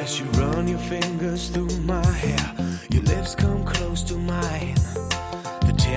As you run your fingers through my hair, your lips come close to mine.